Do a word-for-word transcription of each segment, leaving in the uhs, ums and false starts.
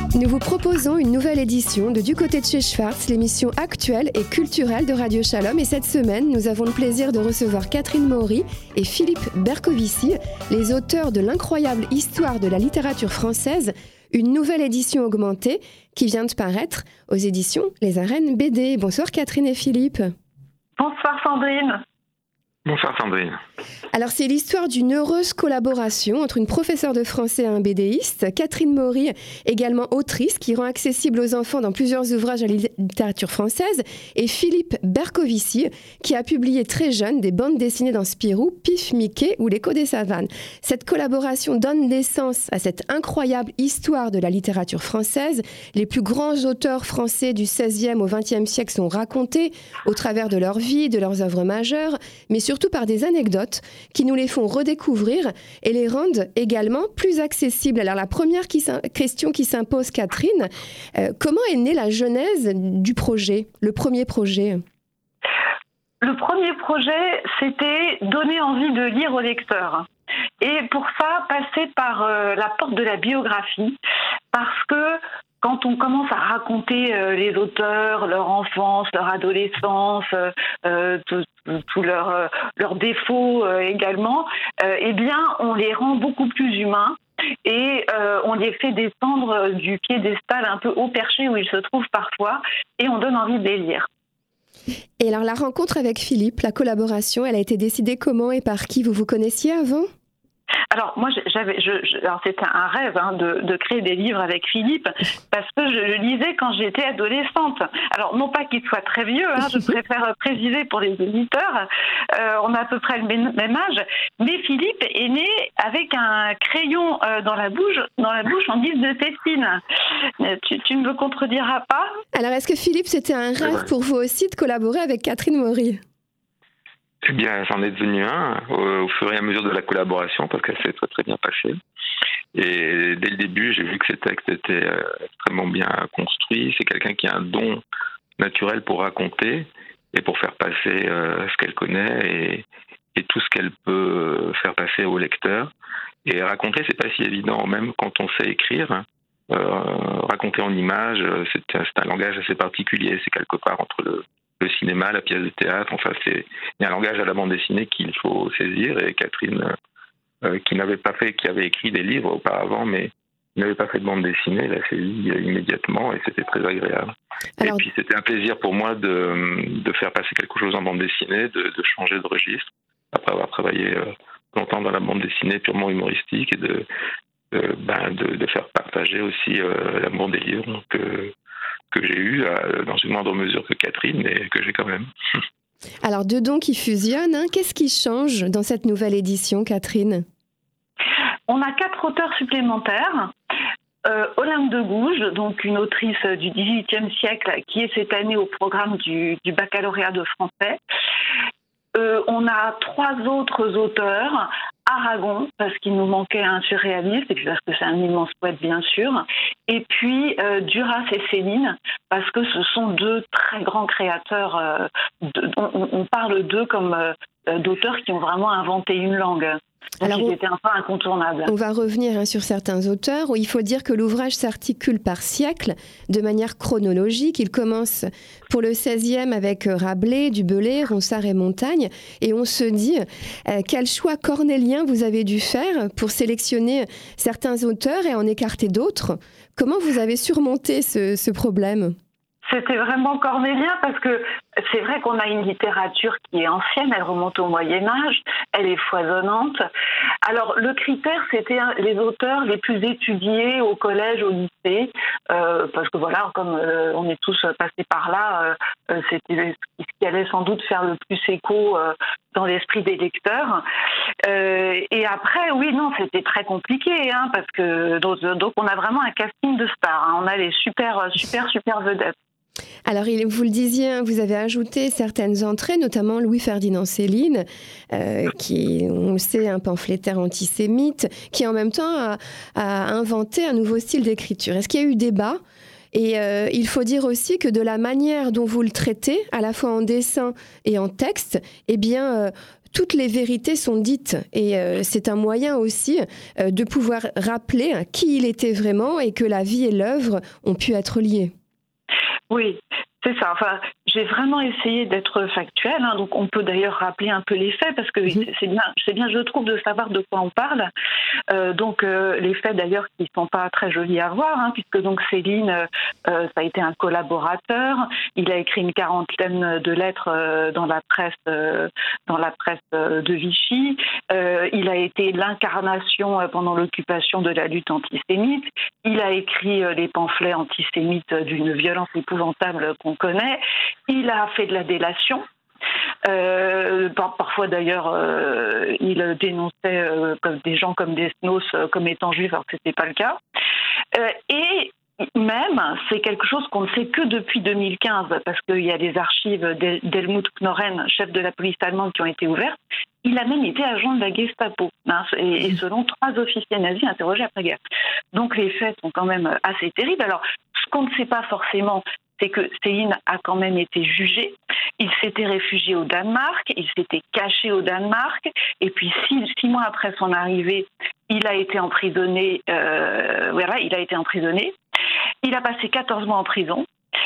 Nous vous proposons une nouvelle édition de Du côté de chez Schwartz, l'émission actuelle et culturelle de Radio Shalom. Et cette semaine, nous avons le plaisir de recevoir Catherine Maury et Philippe Bercovici, les auteurs de l'incroyable histoire de la littérature française, une nouvelle édition augmentée qui vient de paraître aux éditions Les Arènes B D. Bonsoir Catherine et Philippe. Bonsoir Sandrine. Bonsoir Sandrine. Alors c'est l'histoire d'une heureuse collaboration entre une professeure de français et un BDiste, Catherine Maury, également autrice, qui rend accessible aux enfants dans plusieurs ouvrages à la littérature française, et Philippe Bercovici, qui a publié très jeune des bandes dessinées dans Spirou, Pif Mickey ou L'écho des savanes. Cette collaboration donne naissance à cette incroyable histoire de la littérature française. Les plus grands auteurs français du seizième au vingtième siècle sont racontés au travers de leur vie, de leurs œuvres majeures, mais surtout par des anecdotes qui nous les font redécouvrir et les rendent également plus accessibles. Alors la première qui question qui s'impose, Catherine, euh, comment est née la genèse du projet, le premier projet ? Le premier projet, c'était donner envie de lire au lecteur. Et pour ça, passer par euh, la porte de la biographie, parce que quand on commence à raconter euh, les auteurs, leur enfance, leur adolescence, euh, tous leurs euh, leurs défauts euh, également, euh, eh bien, on les rend beaucoup plus humains et euh, on les fait descendre du piédestal un peu haut perché où ils se trouvent parfois et on donne envie de les lire. Et alors, la rencontre avec Philippe, la collaboration, elle a été décidée comment et par qui ? Vous vous connaissiez avant ? Alors moi, j'avais, je, je, alors c'était un rêve hein, de, de créer des livres avec Philippe parce que je le lisais quand j'étais adolescente. Alors non pas qu'il soit très vieux, hein, je préfère préciser pour les éditeurs, euh, on a à peu près le même, même âge, mais Philippe est né avec un crayon euh, dans la bouche, dans la bouche en guise de tétine. Tu, tu ne me contrediras pas ? Alors est-ce que Philippe, c'était un rêve pour vous aussi de collaborer avec Catherine Maury ? Eh bien, j'en ai devenu un au, au fur et à mesure de la collaboration parce qu'elle s'est très très bien passée. Et dès le début, j'ai vu que ces textes étaient euh, extrêmement bien construits. C'est quelqu'un qui a un don naturel pour raconter et pour faire passer euh, ce qu'elle connaît et, et tout ce qu'elle peut faire passer au lecteur. Et raconter, c'est pas si évident, même quand on sait écrire. Euh, raconter en images, c'est, c'est un langage assez particulier. C'est quelque part entre le le cinéma, la pièce de théâtre, enfin c'est il y a un langage à la bande dessinée qu'il faut saisir et Catherine euh, qui n'avait pas fait, qui avait écrit des livres auparavant mais qui n'avait pas fait de bande dessinée, elle a saisi immédiatement et c'était très agréable. Alors... Et puis c'était un plaisir pour moi de, de faire passer quelque chose en bande dessinée, de, de changer de registre après avoir travaillé euh, longtemps dans la bande dessinée purement humoristique et de, de, ben, de, de faire partager aussi euh, l'amour des livres donc euh, que j'ai eu euh, dans une moindre mesure que Catherine, mais que j'ai quand même. Alors, deux dons qui fusionnent, hein. Qu'est-ce qui change dans cette nouvelle édition, Catherine ? On a quatre auteurs supplémentaires. Euh, Olympe de Gouges, donc une autrice du dix-huitième siècle, qui est cette année au programme du, du baccalauréat de français. Euh, on a trois autres auteurs, Aragon, parce qu'il nous manquait un surréaliste, et puis parce que c'est un immense poète, bien sûr, et puis euh, Duras et Céline, parce que ce sont deux très grands créateurs. Euh, de, on, on parle d'eux comme euh, d'auteurs qui ont vraiment inventé une langue. Donc Alors, ils étaient un peu incontournables. On va revenir hein, sur certains auteurs. Il faut dire que l'ouvrage s'articule par siècle, de manière chronologique. Il commence pour le seizième avec Rabelais, Du Bellay, Ronsard et Montaigne. Et on se dit, euh, quel choix cornélien vous avez dû faire pour sélectionner certains auteurs et en écarter d'autres. Comment vous avez surmonté ce, ce problème ? C'était vraiment cornélien parce que c'est vrai qu'on a une littérature qui est ancienne, elle remonte au Moyen-Âge, elle est foisonnante. Alors le critère, c'était les auteurs les plus étudiés au collège, au lycée, euh, parce que voilà, comme euh, on est tous passés par là, euh, c'était ce qui allait sans doute faire le plus écho euh, dans l'esprit des lecteurs. Euh, et après, oui, non, c'était très compliqué, hein, parce que donc, donc on a vraiment un casting de stars, hein, on a les super, super, super vedettes. Alors, vous le disiez, vous avez ajouté certaines entrées, notamment Louis-Ferdinand Céline, euh, qui, on le sait, un pamphlétaire antisémite, qui en même temps a, a inventé un nouveau style d'écriture. Est-ce qu'il y a eu débat ? Et euh, il faut dire aussi que de la manière dont vous le traitez, à la fois en dessin et en texte, eh bien, euh, toutes les vérités sont dites. Et euh, c'est un moyen aussi euh, de pouvoir rappeler qui il était vraiment et que la vie et l'œuvre ont pu être liées. Oui, c'est ça. Enfin, j'ai vraiment essayé d'être factuelle. Hein, donc, on peut d'ailleurs rappeler un peu les faits parce que mmh. c'est bien, c'est bien, je trouve, de savoir de quoi on parle. Euh, donc, euh, les faits d'ailleurs qui ne sont pas très jolis à voir, hein, puisque donc Céline, euh, ça a été un collaborateur. Il a écrit une quarantaine de lettres euh, dans la presse, euh, dans la presse euh, de Vichy. Euh, il a été l'incarnation euh, pendant l'occupation de la lutte antisémite. Il a écrit euh, les pamphlets antisémites d'une violence épouvantable qu'on connaît. Il a fait de la délation. Euh, par, parfois d'ailleurs, euh, il dénonçait euh, comme des gens comme Desnos euh, comme étant juifs, alors que c'était pas le cas. Euh, et même, c'est quelque chose qu'on ne sait que depuis deux mille quinze, parce qu'il y a des archives d'Hel- d'Helmut Knoren, chef de la police allemande, qui ont été ouvertes. Il a même été agent de la Gestapo, hein, et, et selon trois officiers nazis interrogés après-guerre. Donc les faits sont quand même assez terribles. Alors, ce qu'on ne sait pas forcément, c'est que Céline a quand même été jugé. Il s'était réfugié au Danemark, il s'était caché au Danemark, et puis six, six mois après son arrivée, il a été emprisonné. Euh, voilà, il a été emprisonné. Il a passé quatorze mois en prison.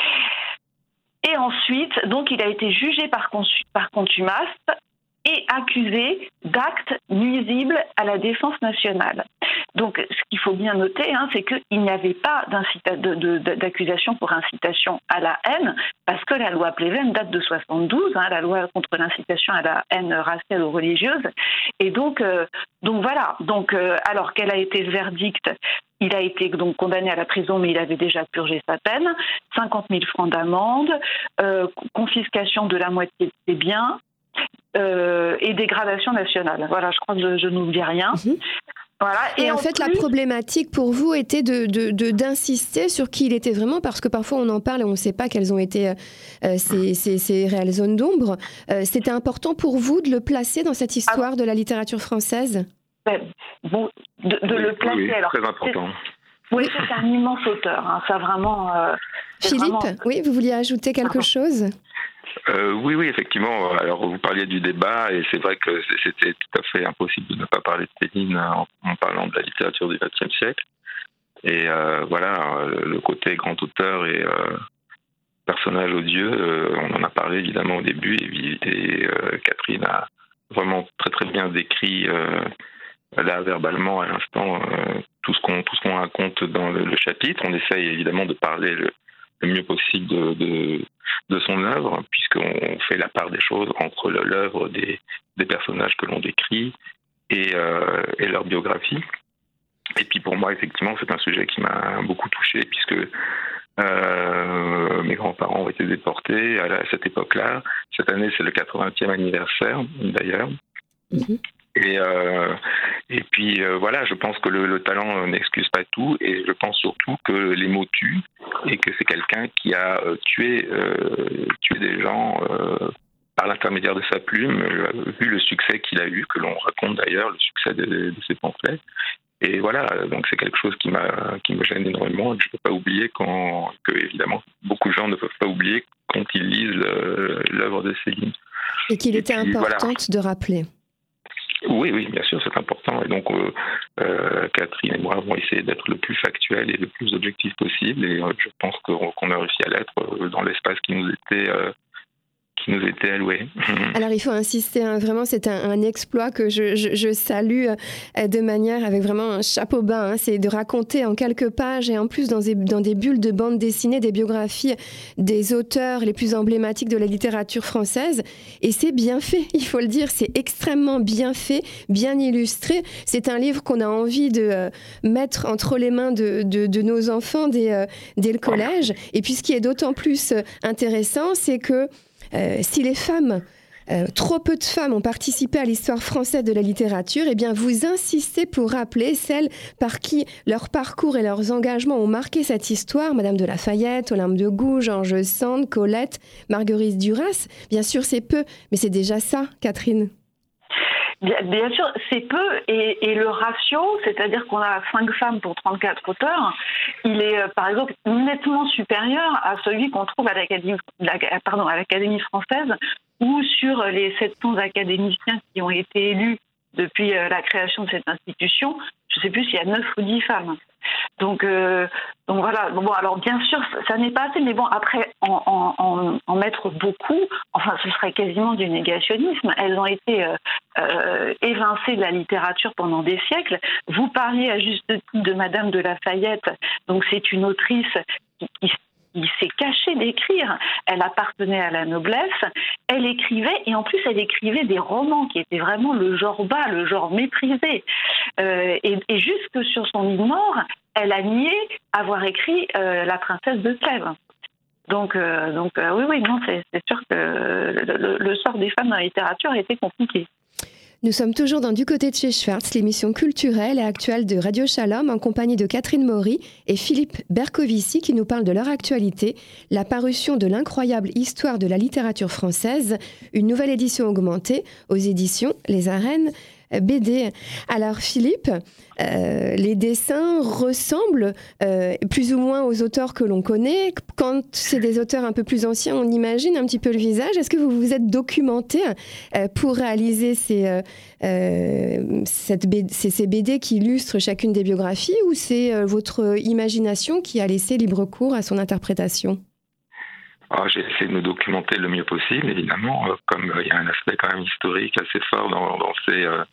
Et ensuite, donc, il a été jugé par, consu- par contumace et accusé d'actes nuisibles à la défense nationale. Donc, ce qu'il faut bien noter, hein, c'est qu'il n'y avait pas d'incita- de, de, d'accusation pour incitation à la haine, parce que la loi Pleven date de soixante-douze, hein, la loi contre l'incitation à la haine raciale ou religieuse. Et donc, euh, donc voilà. Donc, euh, alors quel a été le verdict ? Il a été donc condamné à la prison, mais il avait déjà purgé sa peine. cinquante mille francs d'amende, euh, confiscation de la moitié de ses biens euh, et dégradation nationale. Voilà, je crois que je, je n'oublie rien. Mmh. Voilà. Et, et en, en fait, plus... la problématique pour vous était de, de, de, d'insister sur qui il était vraiment, parce que parfois on en parle et on ne sait pas quelles ont été euh, ces, ces, ces réelles zones d'ombre. Euh, c'était important pour vous de le placer dans cette histoire ah. de la littérature française ? Ben, bon, de, de oui, le placer. Oui, alors, très important. C'est, oui, c'est un immense auteur. Hein, ça vraiment. Euh, Philippe, vraiment... oui, vous vouliez ajouter quelque ah. chose ? Euh, oui, oui, effectivement. Alors, vous parliez du débat, et c'est vrai que c'était tout à fait impossible de ne pas parler de Céline en, en parlant de la littérature du vingtième siècle. Et euh, voilà, le côté grand auteur et euh, personnage odieux, euh, on en a parlé évidemment au début, et, et euh, Catherine a vraiment très très bien décrit euh, là verbalement à l'instant euh, tout ce qu'on tout ce qu'on raconte dans le, le chapitre. On essaye évidemment de parler le, le mieux possible de, de de son œuvre, puisqu'on fait la part des choses entre le, l'œuvre des, des personnages que l'on décrit et, euh, et leur biographie. Et puis pour moi, effectivement, c'est un sujet qui m'a beaucoup touché, puisque euh, mes grands-parents ont été déportés à, la, à cette époque-là. Cette année, c'est le quatre-vingtième anniversaire, d'ailleurs. Mmh. Et, euh, et puis euh, voilà, je pense que le, le talent n'excuse pas tout, et je pense surtout que les mots tuent, et que c'est quelqu'un qui a euh, tué, euh, tué des gens euh, par l'intermédiaire de sa plume, euh, vu le succès qu'il a eu, que l'on raconte d'ailleurs, le succès de, de ses pamphlets. Et voilà, donc c'est quelque chose qui m'a qui me gêne énormément, et que je ne peux pas oublier, quand, que évidemment beaucoup de gens ne peuvent pas oublier quand ils lisent le, l'œuvre de Céline. Et qu'il et était puis, important voilà. de rappeler. Oui, oui, bien sûr, c'est important. Et donc, euh, euh, Catherine et moi avons essayé d'être le plus factuel et le plus objectif possible. Et euh, je pense qu'on, qu'on a réussi à l'être euh, dans l'espace qui nous était, euh, qui nous était alloué. Alors, il faut insister, hein, vraiment, c'est un, un exploit que je, je, je salue euh, de manière avec vraiment un chapeau bas. Hein, c'est de raconter en quelques pages et en plus dans des, dans des bulles de bande dessinée des biographies des auteurs les plus emblématiques de la littérature française. Et c'est bien fait, il faut le dire, c'est extrêmement bien fait, bien illustré. C'est un livre qu'on a envie de euh, mettre entre les mains de, de, de nos enfants dès, euh, dès le collège. Et puis, ce qui est d'autant plus intéressant, c'est que Euh, si les femmes, euh, trop peu de femmes ont participé à l'histoire française de la littérature, eh bien vous insistez pour rappeler celles par qui leur parcours et leurs engagements ont marqué cette histoire. Madame de La Fayette, Olympe de Gouges, George Sand, Colette, Marguerite Duras. Bien sûr, c'est peu, mais c'est déjà ça, Catherine. Bien, bien sûr, c'est peu, et, et le ratio, c'est-à-dire qu'on a cinq femmes pour trente-quatre auteurs, il est, euh, par exemple, nettement supérieur à celui qu'on trouve à l'Académie, la, pardon, à l'Académie française ou sur les sept cents académiciens qui ont été élus depuis la création de cette institution, je ne sais plus s'il y a neuf ou dix femmes. Donc, euh, donc voilà. Bon, alors bien sûr, ça n'est pas assez, mais bon, après, en, en, en mettre beaucoup, enfin, ce serait quasiment du négationnisme. Elles ont été euh, euh, évincées de la littérature pendant des siècles. Vous parliez à juste titre de Madame de Lafayette, donc c'est une autrice qui, qui Il s'est cachée d'écrire. Elle appartenait à la noblesse. Elle écrivait, et en plus, elle écrivait des romans qui étaient vraiment le genre bas, le genre méprisé. Euh, et, et jusque sur son île Nord, elle a nié avoir écrit euh, La Princesse de Clèves. Donc, euh, donc euh, oui, oui, non, c'est, c'est sûr que le, le, le sort des femmes dans la littérature a été compliqué. Nous sommes toujours dans Du côté de chez Schwartz, l'émission culturelle et actuelle de Radio Shalom, en compagnie de Catherine Maury et Philippe Bercovici, qui nous parlent de leur actualité, la parution de l'incroyable histoire de la littérature française, une nouvelle édition augmentée aux éditions Les Arènes B D. Alors Philippe, euh, les dessins ressemblent euh, plus ou moins aux auteurs que l'on connaît. Quand c'est des auteurs un peu plus anciens, on imagine un petit peu le visage. Est-ce que vous vous êtes documenté euh, pour réaliser ces, euh, euh, cette B D, ces, ces B D qui illustrent chacune des biographies, ou c'est euh, votre imagination qui a laissé libre cours à son interprétation ? Alors, j'ai essayé de me documenter le mieux possible, évidemment, euh, comme il euh, y a un aspect quand même historique assez fort dans, dans, ces, euh,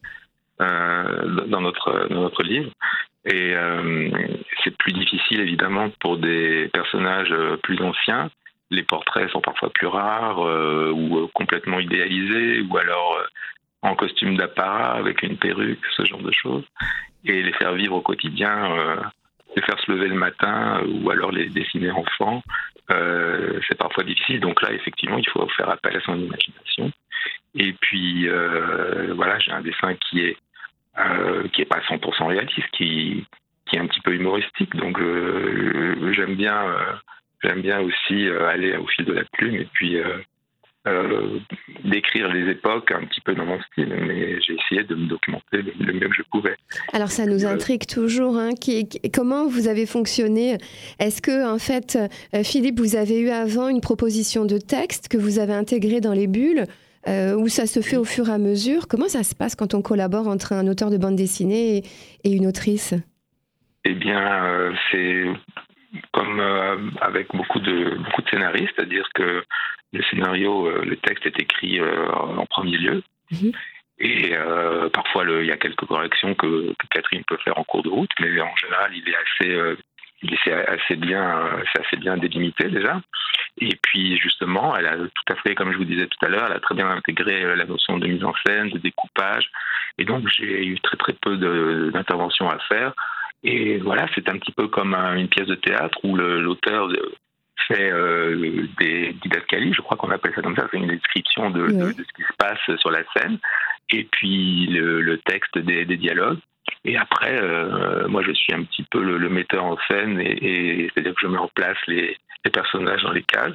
euh, dans, notre, dans notre livre. Et euh, c'est plus difficile, évidemment, pour des personnages plus anciens. Les portraits sont parfois plus rares euh, ou euh, complètement idéalisés, ou alors euh, en costume d'apparat avec une perruque, ce genre de choses. Et les faire vivre au quotidien, euh, les faire se lever le matin, ou alors les dessiner enfants, Euh, c'est parfois difficile, donc là effectivement il faut faire appel à son imagination. Et puis euh, voilà, j'ai un dessin qui est euh, qui est pas cent pour cent réaliste, qui qui est un petit peu humoristique, donc euh, j'aime bien euh, j'aime bien aussi euh, aller au fil de la plume et puis euh, euh, décrire les époques un petit peu dans mon style, mais j'ai essayé de me documenter le, le mieux que je pouvais. Alors ça nous intrigue euh, toujours, hein, qui, qui, comment vous avez fonctionné ? Est-ce que en fait, euh, Philippe, vous avez eu avant une proposition de texte que vous avez intégrée dans les bulles, euh, ou ça se fait au fur et à mesure ? Comment ça se passe quand on collabore entre un auteur de bande dessinée et, et une autrice ? Eh bien, euh, c'est comme euh, avec beaucoup de beaucoup de scénaristes, c'est-à-dire que le scénario, euh, le texte est écrit euh, en premier lieu, mmh. et euh, parfois il y a quelques corrections que, que Catherine peut faire en cours de route, mais en général il est assez, euh, il est assez bien, euh, c'est assez bien délimité déjà. Et puis justement, elle a tout à fait, comme je vous disais tout à l'heure, elle a très bien intégré la notion de mise en scène, de découpage, et donc j'ai eu très très peu de, d'interventions à faire. Et voilà, c'est un petit peu comme un, une pièce de théâtre où le, l'auteur fait euh, des didascalies, je crois qu'on appelle ça comme ça, c'est une description de, oui. de, de ce qui se passe sur la scène, et puis le, le texte des, des dialogues. Et après, euh, moi je suis un petit peu le, le metteur en scène, et, et c'est-à-dire que je mets en place les, les personnages dans les cases.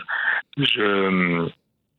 Je...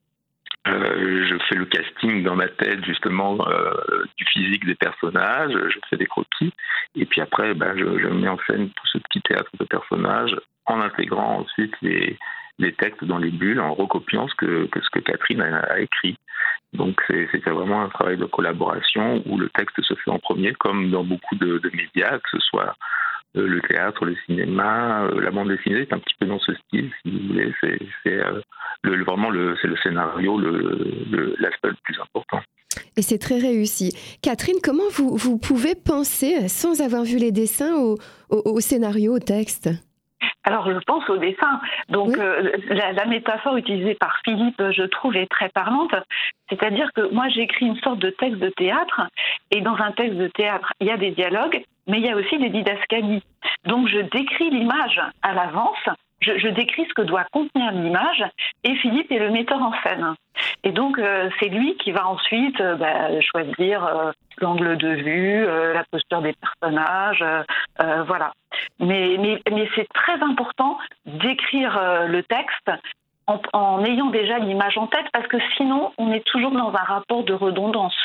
Euh, je fais le casting dans ma tête justement euh, du physique des personnages, je fais des croquis, et puis après ben, je, je mets en scène tout ce petit théâtre de personnages en intégrant ensuite les, les textes dans les bulles, en recopiant ce que, que, ce que Catherine a, a écrit. Donc c'est, c'est vraiment un travail de collaboration où le texte se fait en premier, comme dans beaucoup de, de médias, que ce soit euh, le théâtre, le cinéma, euh, la bande dessinée est un petit peu dans ce style, si vous voulez. C'est, c'est euh, le, vraiment le, c'est le scénario, le, le, l'aspect le plus important. Et c'est très réussi. Catherine, comment vous, vous pouvez penser, sans avoir vu les dessins, au, au, au scénario, au texte ? Alors, je pense au dessin. Donc, oui. euh, la, la métaphore utilisée par Philippe, je trouve, est très parlante. C'est-à-dire que moi, j'écris une sorte de texte de théâtre, et dans un texte de théâtre, il y a des dialogues, mais il y a aussi des didascalies. Donc, je décris l'image à l'avance, je, je décris ce que doit contenir l'image, et Philippe est le metteur en scène. Et donc, euh, c'est lui qui va ensuite euh, bah, choisir euh, l'angle de vue, euh, la posture des personnages, euh, euh, voilà. Mais, mais, mais c'est très important d'écrire euh, le texte en, en ayant déjà l'image en tête, parce que sinon, on est toujours dans un rapport de redondance.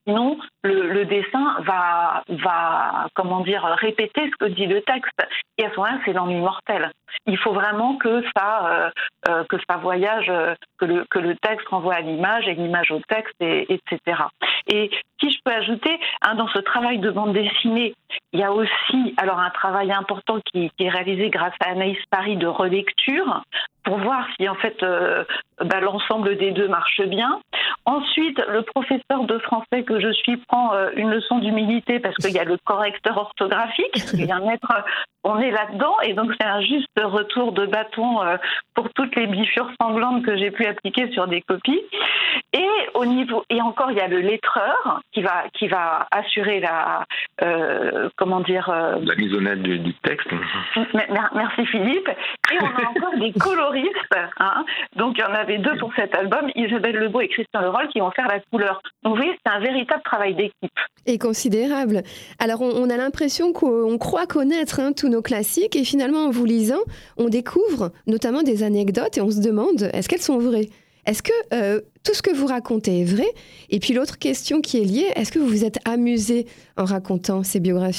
Sinon, le, le dessin va, va, comment dire, répéter ce que dit le texte. Et à ce moment-là, c'est l'ennui mortel. Il faut vraiment que ça, euh, euh, que ça voyage, euh, que, le, que le texte renvoie à l'image et l'image au texte, et, etc. Et si je peux ajouter, hein, dans ce travail de bande dessinée, il y a aussi alors un travail important qui, qui est réalisé grâce à Anaïs Paris de relecture, pour voir si en fait euh, bah, l'ensemble des deux marche bien. Ensuite, le professeur de français que je suis prend euh, une leçon d'humilité parce qu'il y a le correcteur orthographique, il y a un maître, on est là-dedans, et donc c'est un juste retour de bâton euh, pour toutes les bifures sanglantes que j'ai pu appliquer sur des copies. Et au niveau, et encore, il y a le lettreur qui va qui va assurer la euh, comment dire euh, la mise au net du, du texte. Merci Philippe. Et on a encore des coloristes. Hein. Donc il y en avait deux pour cet album, Isabelle Lebeau et Christian Leroll, qui vont faire la couleur. Donc vous voyez, c'est un véritable travail d'équipe. Et considérable. Alors on, on a l'impression qu'on croit connaître hein, tous nos classiques, et finalement en vous lisant, on découvre notamment des anecdotes et on se demande, est-ce qu'elles sont vraies ? Est-ce que euh, tout ce que vous racontez est vrai ? Et puis l'autre question qui est liée, est-ce que vous vous êtes amusé en racontant ces biographies ?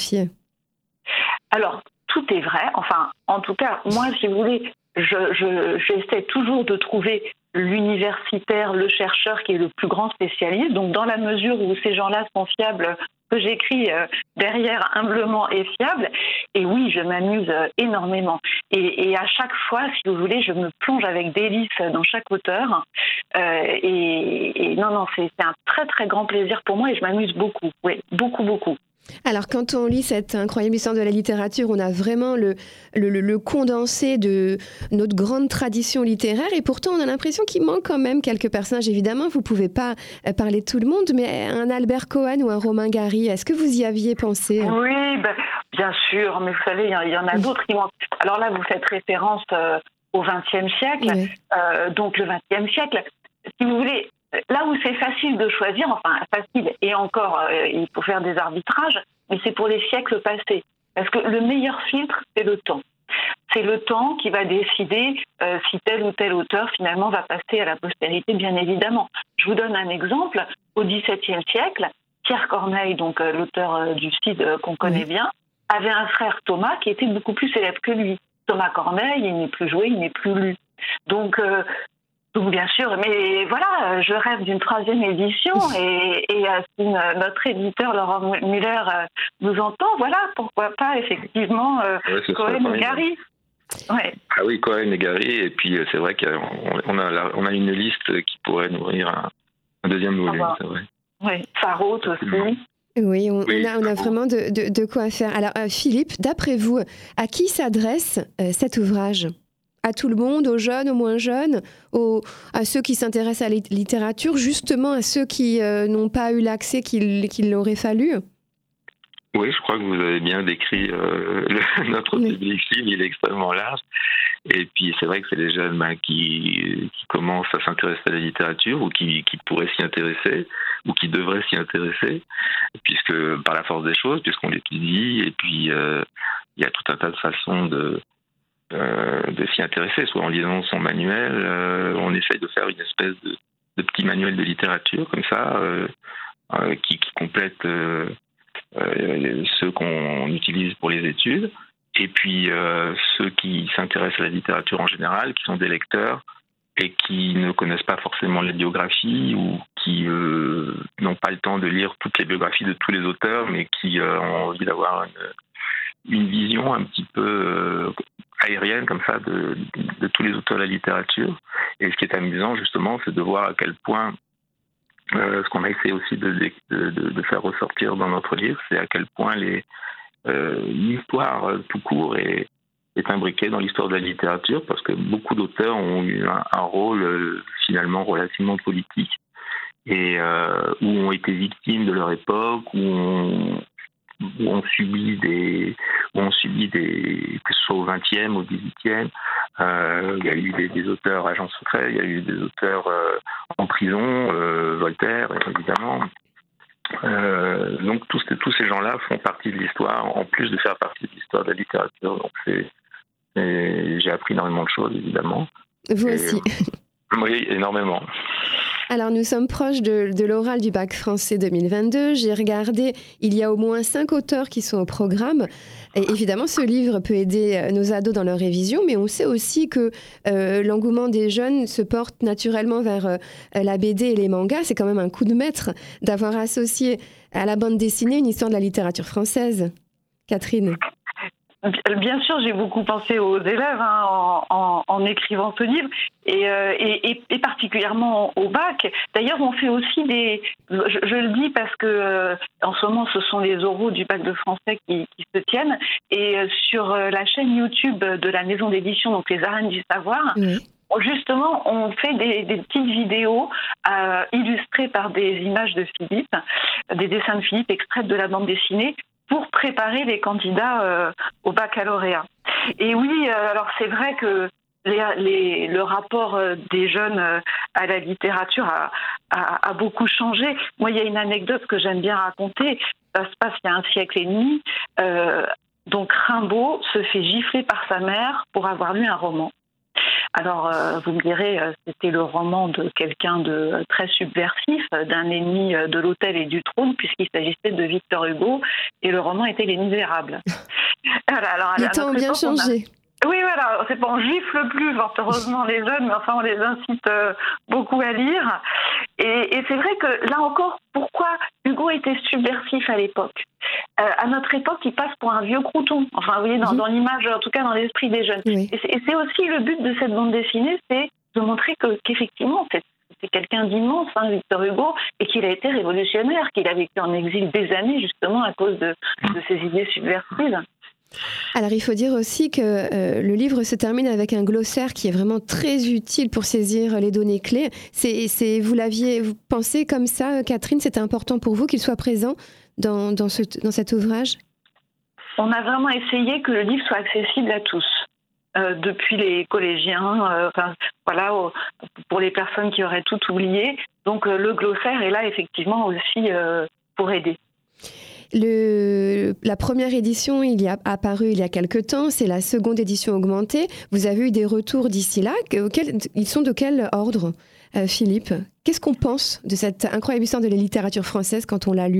Alors, tout est vrai. Enfin, en tout cas, moi, si vous voulez, je, je, j'essaie toujours de trouver l'universitaire, le chercheur qui est le plus grand spécialiste. Donc, dans la mesure où ces gens-là sont fiables, que j'écris euh, derrière humblement et fiable. Et oui, je m'amuse euh, énormément. Et, et à chaque fois, si vous voulez, je me plonge avec délice dans chaque auteur. Euh, et, et non, non, c'est, c'est un très, très grand plaisir pour moi et je m'amuse beaucoup. Oui, beaucoup, beaucoup. Alors, quand on lit cette incroyable histoire de la littérature, on a vraiment le, le, le, le condensé de notre grande tradition littéraire, et pourtant on a l'impression qu'il manque quand même quelques personnages. Évidemment, vous ne pouvez pas parler de tout le monde, mais un Albert Cohen ou un Romain Gary, est-ce que vous y aviez pensé ? Oui, ben, bien sûr, mais vous savez, il y, y en a d'autres qui manquent. Alors là, vous faites référence euh, au vingtième siècle, oui. euh, donc le vingtième siècle, si vous voulez... Là où c'est facile de choisir, enfin facile, et encore, euh, il faut faire des arbitrages, mais c'est pour les siècles passés. Parce que le meilleur filtre, c'est le temps. C'est le temps qui va décider euh, si tel ou tel auteur, finalement, va passer à la postérité, bien évidemment. Je vous donne un exemple. Au dix-septième siècle, Pierre Corneille, donc euh, l'auteur euh, du Cid euh, qu'on connaît bien, avait un frère Thomas qui était beaucoup plus célèbre que lui. Thomas Corneille, il n'est plus joué, il n'est plus lu. Donc... Euh, Donc bien sûr, mais voilà, je rêve d'une troisième édition et, et si notre éditeur Laurent Muller nous entend, voilà, pourquoi pas effectivement euh, ouais, Cohen et Gary. Ouais. Ah oui, Cohen et Gary, et puis c'est vrai qu'on a, on a une liste qui pourrait nourrir un, un deuxième volume, ah, c'est vrai. Oui, Sarraute aussi. Oui, on, oui, on, a, on a vraiment de, de, de quoi faire. Alors euh, Philippe, d'après vous, à qui s'adresse euh, cet ouvrage ? À tout le monde, aux jeunes, aux moins jeunes, aux, à ceux qui s'intéressent à la littérature, justement à ceux qui euh, n'ont pas eu l'accès qu'il, qu'il aurait fallu ? Oui, je crois que vous avez bien décrit euh, le, notre oui. public cible, il est extrêmement large. Et puis c'est vrai que c'est les jeunes ben, qui, qui commencent à s'intéresser à la littérature ou qui, qui pourraient s'y intéresser ou qui devraient s'y intéresser, puisque par la force des choses, puisqu'on l'étudie, et puis euh, il y a tout un tas de façons de... Euh, de s'y intéresser, soit en lisant son manuel, euh, on essaye de faire une espèce de, de petit manuel de littérature comme ça, euh, euh, qui, qui complète euh, euh, ceux qu'on utilise pour les études, et puis euh, ceux qui s'intéressent à la littérature en général, qui sont des lecteurs et qui ne connaissent pas forcément les biographies ou qui euh, n'ont pas le temps de lire toutes les biographies de tous les auteurs, mais qui euh, ont envie d'avoir une, une vision un petit peu euh, aérienne comme ça de, de tous les auteurs de la littérature. Et ce qui est amusant justement, c'est de voir à quel point euh, ce qu'on a essayé aussi de, de, de faire ressortir dans notre livre, c'est à quel point les, euh, l'histoire euh, tout court est, est imbriquée dans l'histoire de la littérature, parce que beaucoup d'auteurs ont eu un, un rôle euh, finalement relativement politique et euh, où ont été victimes de leur époque, où on où on subit des, où on subit des, que ce soit au vingtième, au dix-huitième, euh, il y a eu des, des auteurs agents secrets, il y a eu des auteurs euh, en prison, euh, Voltaire évidemment. Euh, donc tous, tous ces gens-là font partie de l'histoire, en plus de faire partie de l'histoire de la littérature. Donc c'est, c'est j'ai appris énormément de choses évidemment. Vous et, aussi. Oui, énormément. Alors, nous sommes proches de, de l'oral du bac français deux mille vingt-deux. J'ai regardé, il y a au moins cinq auteurs qui sont au programme. Et évidemment, ce livre peut aider nos ados dans leur révision, mais on sait aussi que euh, l'engouement des jeunes se porte naturellement vers euh, la B D et les mangas. C'est quand même un coup de maître d'avoir associé à la bande dessinée une histoire de la littérature française. Catherine. Bien sûr, j'ai beaucoup pensé aux élèves hein, en, en, en écrivant ce livre et, euh, et, et, et particulièrement au bac. D'ailleurs, on fait aussi des... Je, je le dis parce que euh, en ce moment, ce sont les oraux du bac de français qui, qui se tiennent. Et euh, sur euh, la chaîne YouTube de la maison d'édition, donc les Arènes du Savoir, oui. Justement, on fait des, des petites vidéos euh, illustrées par des images de Philippe, des dessins de Philippe extraits de la bande dessinée, pour préparer les candidats euh, au baccalauréat. Et oui, euh, alors c'est vrai que les, les, le rapport euh, des jeunes euh, à la littérature a, a, a beaucoup changé. Moi, il y a une anecdote que j'aime bien raconter. Ça se passe il y a un siècle et demi. Euh, donc Rimbaud se fait gifler par sa mère pour avoir lu un roman. Alors, euh, vous me direz, euh, c'était le roman de quelqu'un de très subversif, d'un ennemi de l'autel et du trône, puisqu'il s'agissait de Victor Hugo, et le roman était Les Misérables. Voilà, alors, les temps ont bien changé. A... Oui, voilà, c'est pas, on gifle plus, fort heureusement, les jeunes, mais enfin, on les incite euh, beaucoup à lire. Et, et c'est vrai que, là encore, pourquoi Hugo était subversif à l'époque ? Euh, à notre époque, il passe pour un vieux crouton. Enfin, vous voyez, dans, mmh. dans l'image, en tout cas dans l'esprit des jeunes. Oui. Et, c'est, et c'est aussi le but de cette bande dessinée, c'est de montrer que, qu'effectivement, c'est, c'est quelqu'un d'immense, hein, Victor Hugo, et qu'il a été révolutionnaire, qu'il a vécu en exil des années, justement, à cause de, de ses idées subversives. Alors, il faut dire aussi que euh, le livre se termine avec un glossaire qui est vraiment très utile pour saisir les données clés. C'est, c'est, vous l'aviez vous pensé comme ça, Catherine, c'était important pour vous qu'il soit présent dans, dans, ce, dans cet ouvrage ? On a vraiment essayé que le livre soit accessible à tous, euh, depuis les collégiens, euh, enfin, voilà, pour les personnes qui auraient tout oublié. Donc, euh, le glossaire est là, effectivement, aussi euh, pour aider. Le, la première édition, il y a apparu il y a quelque temps, c'est la seconde édition augmentée. Vous avez eu des retours d'ici là. Quel, ils sont de quel ordre, euh, Philippe ? Qu'est-ce qu'on pense de cette incroyable histoire de la littérature française quand on l'a lu ?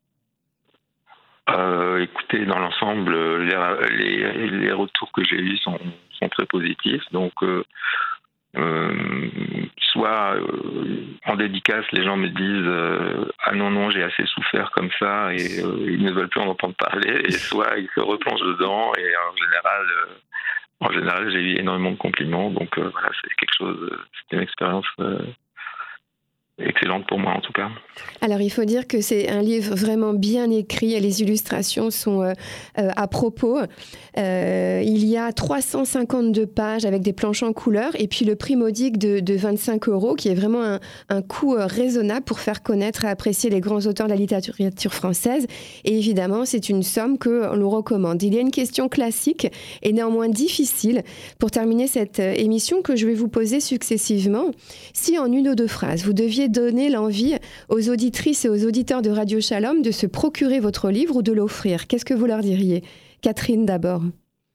euh, Écoutez, dans l'ensemble, les, les, les retours que j'ai eus sont, sont très positifs. Donc, euh, Euh, soit euh, en dédicace les gens me disent euh, ah non non j'ai assez souffert comme ça et euh, ils ne veulent plus en entendre parler, et soit ils se replongent dedans, et en général euh, en général j'ai eu énormément de compliments, donc euh, voilà, c'est quelque chose, c'est une expérience euh, excellente pour moi en tout cas. Alors il faut dire que c'est un livre vraiment bien écrit et les illustrations sont euh, euh, à propos. Euh, il y a trois cent cinquante-deux pages avec des planches en couleur, et puis le prix modique de, de vingt-cinq euros qui est vraiment un, un coût euh, raisonnable pour faire connaître et apprécier les grands auteurs de la littérature française. Et évidemment, c'est une somme que l'on recommande. Il y a une question classique et néanmoins difficile pour terminer cette émission que je vais vous poser successivement. Si en une ou deux phrases, vous deviez donner l'envie aux auditrices et aux auditeurs de Radio Shalom de se procurer votre livre ou de l'offrir, qu'est-ce que vous leur diriez ? Catherine, d'abord.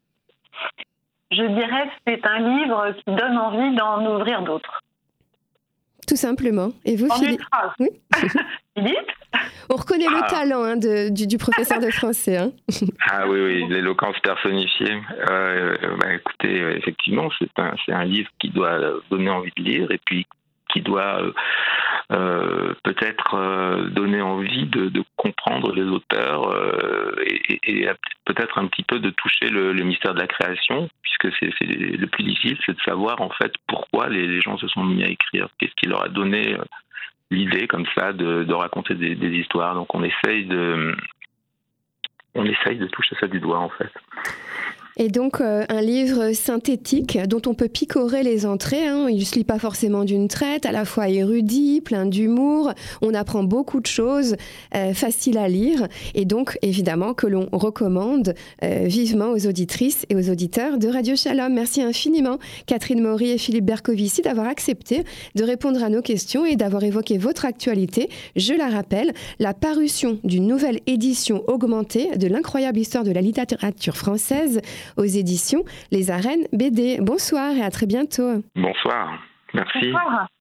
Je dirais que c'est un livre qui donne envie d'en ouvrir d'autres. Tout simplement. Et vous, en Philippe ? Oui. Philippe ? On reconnaît ah. le talent hein, de, du, du professeur de français. Hein. Ah oui, oui, l'éloquence personnifiée. Euh, bah, écoutez, effectivement, c'est un, c'est un livre qui doit donner envie de lire, et puis qui doit euh, euh, peut-être euh, donner envie de, de comprendre les auteurs euh, et, et peut-être un petit peu de toucher le, le mystère de la création, puisque c'est, c'est le plus difficile, c'est de savoir en fait pourquoi les, les gens se sont mis à écrire, qu'est-ce qui leur a donné euh, l'idée comme ça de, de raconter des, des histoires. Donc on essaye de on essaye de toucher ça du doigt en fait. Et donc, euh, un livre synthétique dont on peut picorer les entrées. Hein. Il ne se lit pas forcément d'une traite, à la fois érudit, plein d'humour. On apprend beaucoup de choses, euh, facile à lire. Et donc, évidemment, que l'on recommande euh, vivement aux auditrices et aux auditeurs de Radio Shalom. Merci infiniment, Catherine Maury et Philippe Bercovici, d'avoir accepté de répondre à nos questions et d'avoir évoqué votre actualité. Je la rappelle, la parution d'une nouvelle édition augmentée de l'incroyable histoire de la littérature française aux éditions Les Arènes B D. Bonsoir et à très bientôt. Bonsoir. Merci. Bonsoir.